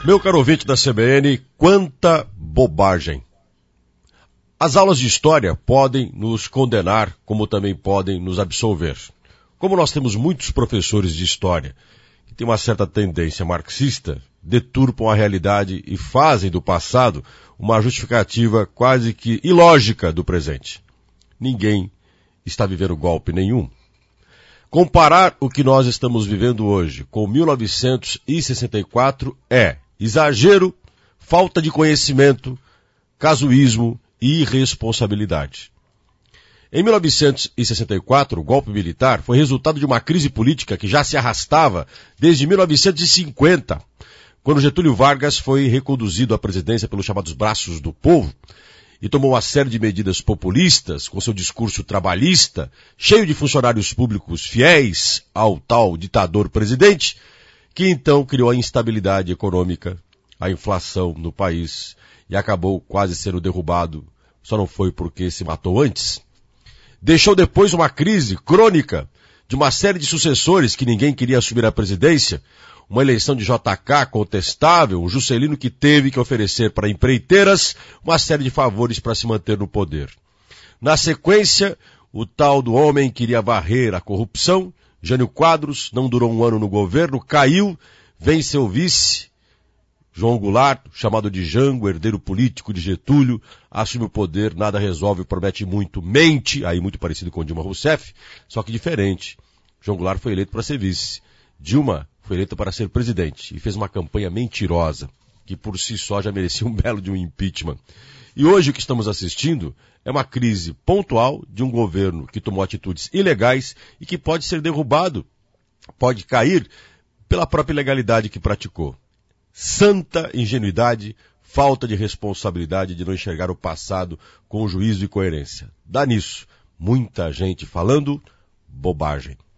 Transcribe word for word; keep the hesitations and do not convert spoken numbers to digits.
Meu caro ouvinte da C B N, quanta bobagem. As aulas de história podem nos condenar, como também podem nos absolver. Como nós temos muitos professores de história que têm uma certa tendência marxista, deturpam a realidade e fazem do passado uma justificativa quase que ilógica do presente. Ninguém está vivendo golpe nenhum. Comparar o que nós estamos vivendo hoje com mil novecentos e sessenta e quatro é exagero, falta de conhecimento, casuísmo e irresponsabilidade. Em mil novecentos e sessenta e quatro, o golpe militar foi resultado de uma crise política que já se arrastava desde mil novecentos e cinquenta, quando Getúlio Vargas foi reconduzido à presidência pelos chamados braços do povo e tomou uma série de medidas populistas com seu discurso trabalhista, cheio de funcionários públicos fiéis ao tal ditador presidente, que então criou a instabilidade econômica, a inflação no país e acabou quase sendo derrubado, só não foi porque se matou antes. Deixou depois uma crise crônica de uma série de sucessores que ninguém queria assumir a presidência, uma eleição de J K contestável, um Juscelino que teve que oferecer para empreiteiras uma série de favores para se manter no poder. Na sequência, o tal do homem queria varrer a corrupção, Jânio Quadros, não durou um ano no governo, caiu, vem seu vice, João Goulart, chamado de Jango, herdeiro político de Getúlio, assume o poder, nada resolve, promete muito, mente, aí muito parecido com Dilma Rousseff, só que diferente. João Goulart foi eleito para ser vice. Dilma foi eleita para ser presidente e fez uma campanha mentirosa, que por si só já merecia um belo de um impeachment. E hoje o que estamos assistindo é uma crise pontual de um governo que tomou atitudes ilegais e que pode ser derrubado, pode cair pela própria ilegalidade que praticou. Santa ingenuidade, falta de responsabilidade de não enxergar o passado com juízo e coerência. Dá nisso, muita gente falando bobagem.